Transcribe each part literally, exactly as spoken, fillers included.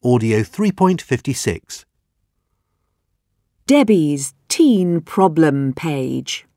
Audio three point five six. Debbie's teen problem page.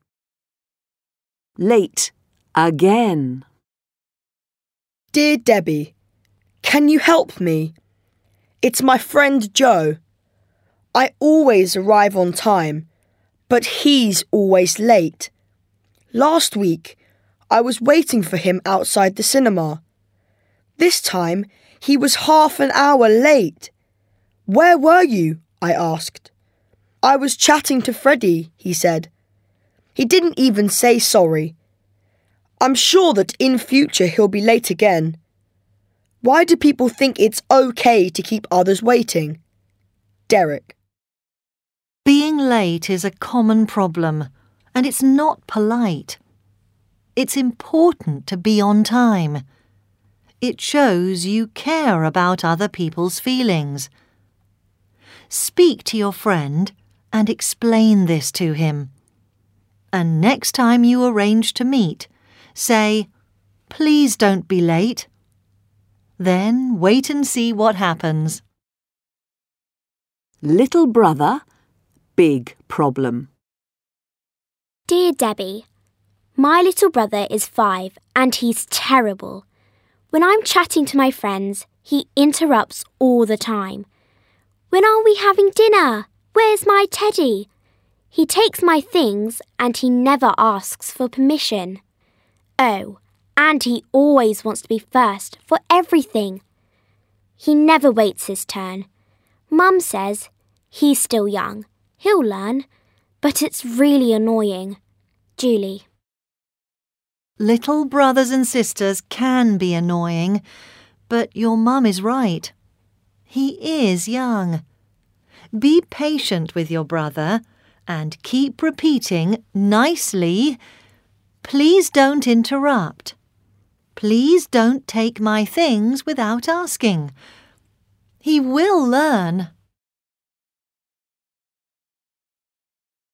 Late again. Dear Debbie, can you help me? It's my friend Joe. I always arrive on time, but he's always late. Last week, I was waiting for him outside the cinema. This time, he was half an hour late. Where were you? I asked. I was chatting to Freddie, he said. He didn't even say sorry. I'm sure that in future he'll be late again. Why do people think it's okay to keep others waiting? Derek. Being late is a common problem, and it's not polite. It's important to be on time. It shows you care about other people's feelings. Speak to your friend and explain this to him. And next time you arrange to meet, say, "Please don't be late." Then wait and see what happens. Little brother, big problem. Dear Debbie, my little brother is five and he's terrible. When I'm chatting to my friends, he interrupts all the time. When are we having dinner? Where's my teddy? He takes my things and he never asks for permission. Oh, and he always wants to be first for everything. He never waits his turn. Mum says he's still young. He'll learn. But it's really annoying. Julie. Little brothers and sisters can be annoying, but your mum is right. He is young. Be patient with your brother and keep repeating nicely, "Please don't interrupt. Please don't take my things without asking." He will learn.